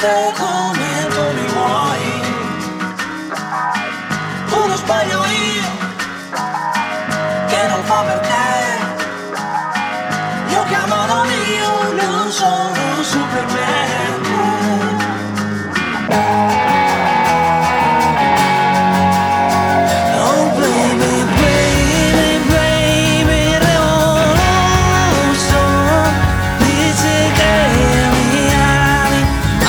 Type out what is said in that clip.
te come tu mi vuoi. Uno sbaglio io che non fa per te. Io chiamano mio, non sono Superman.